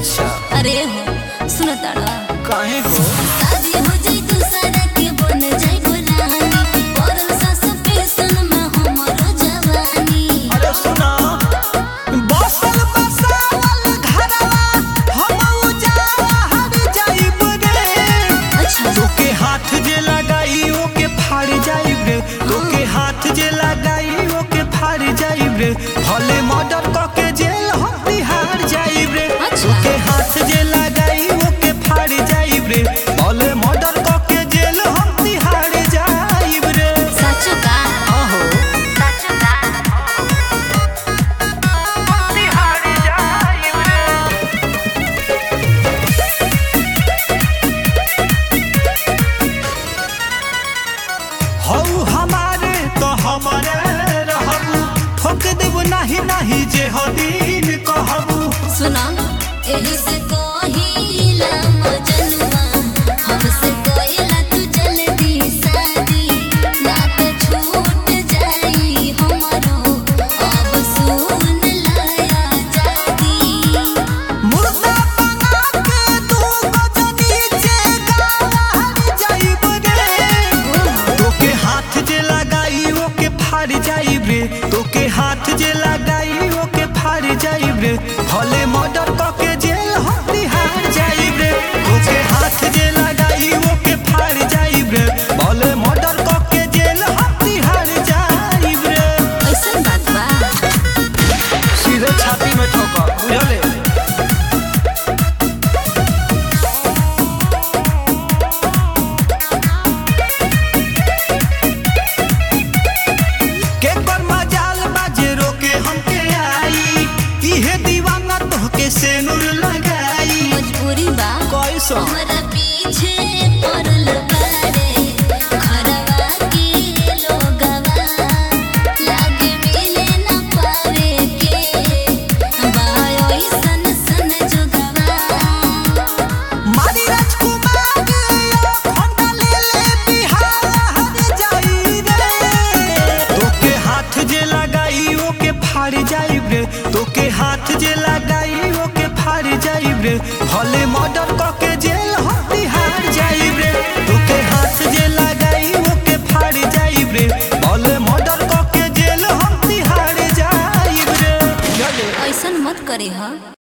अच्छा अरे हो सुनो तारा काहे हो शादी हो जाई तू सारा के बन जाई गोरानी परल सास पेशन में हमरो जवानी। अरे सुना बसल बसावल घरवा हम उजाला हर जाइब रे। अच्छा तोके हाथ जे लगाई ओके फाड़ जाइब रे। तोके हाथ जे लगाई ओके फाड़ जाइब रे। भले मर्डर करके जेल हम तिहाड़ जाइब रे। तोके हाथ जे लगाई ओके फाड़ जाइब रे। भले मर्डर करके जेल हम तिहाड़ जाइब रे। सच का आहो सच का तिहाड़ जाइब रे। हौ हमारे तो हमारे रहबू ठोक देब नाही नाही जे हो दिन कहबू। सुना एही से कोहिला मजनुआ हमसे कोइला तू जल्दी शादी ना तो छूट जाई हमरो अब सुन लाया जादी। मुर्दा बना के तू गजनी जे गाहर जाइब रे। तोके हाथ जे लगाई ओके फाड़ जाइब रे। तोके हाथ जे लगाई ओके फाड़ जाइब रे। भले मर्डर करके जेल हम तिहाड़ जाइब रे। तोके हाथ जे लगाई ओके फाड़ जाइब रे। भले मर्डर करके जेल हम तिहाड़ जाइब रे। ऐसन बात बा सीधे छाती में ठोका बुझले। के पर मजाल बाजे रोके हमके आई। इहे दीवाना तोहके सेनुर लगाई। मजबूरी बा कैसो हमरा पीछे पड़ल बारे घरवा के लोगवा लागे मिले न पावे के बायो सन सन जोगवा। मारी राजकुमार यो खंडा ले ले बिहार हर जाई रे। तोके हाथ जे लगाई ओके फाड़ जाइब रे। तोके हाथ जे लगाई ओके फाड़ जाइब रे। भले मर्डर करके जेल हम तिहाड़ जाइब रे। तोके हाथ जे लगाई ओके फाड़ जाइब रे। भले मर्डर करके जेल हम तिहाड़ जाइब रे। ऐसन मत करे हा।